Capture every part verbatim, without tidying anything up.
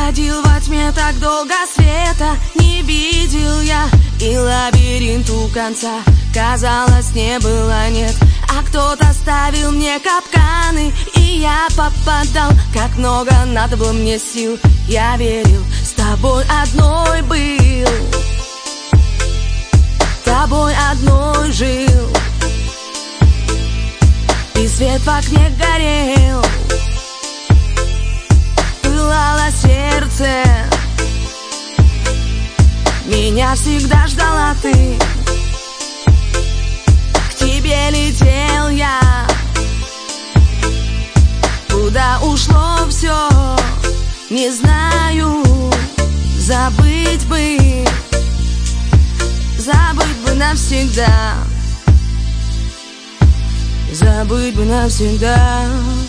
Бродил во тьме так долго, света не видел я, и лабиринту конца, казалось, не было, нет. А кто-то ставил мне капканы, и я попадал. Как много надо было мне сил, я верил, с тобой одной был, тобой одной жил, и свет в окне горел, пылало сердце, меня всегда ждала ты. К тебе летел я, куда ушло все, не знаю. Забыть бы, забыть бы навсегда, забыть бы навсегда.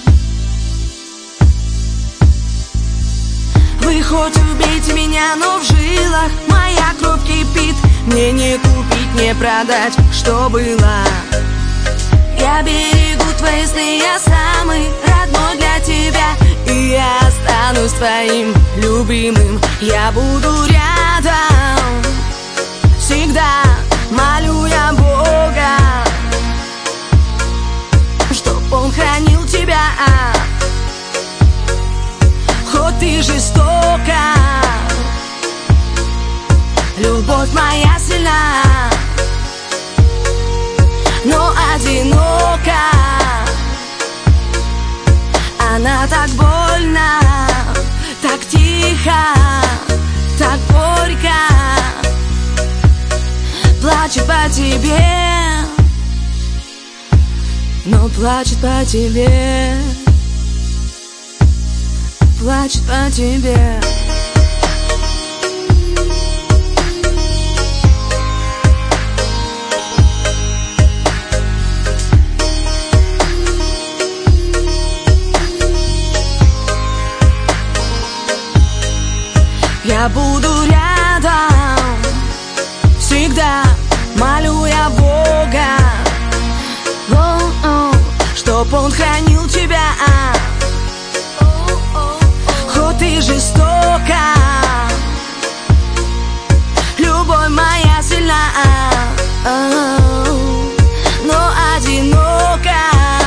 Вы хоть убейте меня, но в жилах моя кровь кипит. Мне не купить, не продать, что было. Я берегу твои сны, я самый родной для тебя, и я останусь твоим любимым. Я буду рядом всегда, молю я Бога, чтоб Он хранил тебя. Хоть ты жестока, любовь моя сильна, но одинока. Она так больно, так тихо, так горько, плачет по тебе, но плачет по тебе, плачет по тебе. Я буду рядом всегда, молю я Бога, о-о, чтоб Он хранил тебя. Хоть ты жестока, любовь моя сильна, но одинока.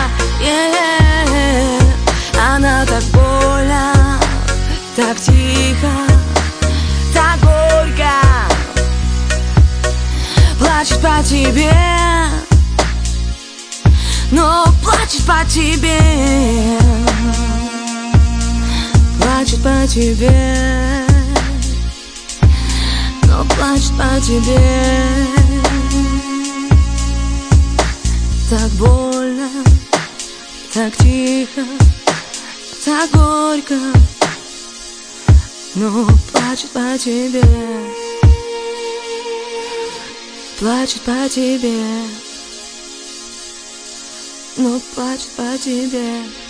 Yeah. Она так больно, так тихо, так горько, плачет по тебе, но плачет по тебе, плачет по тебе, но плачет по тебе. Так больно, так тихо, так горько, но плачет по тебе, плачет по тебе, но плачет по тебе.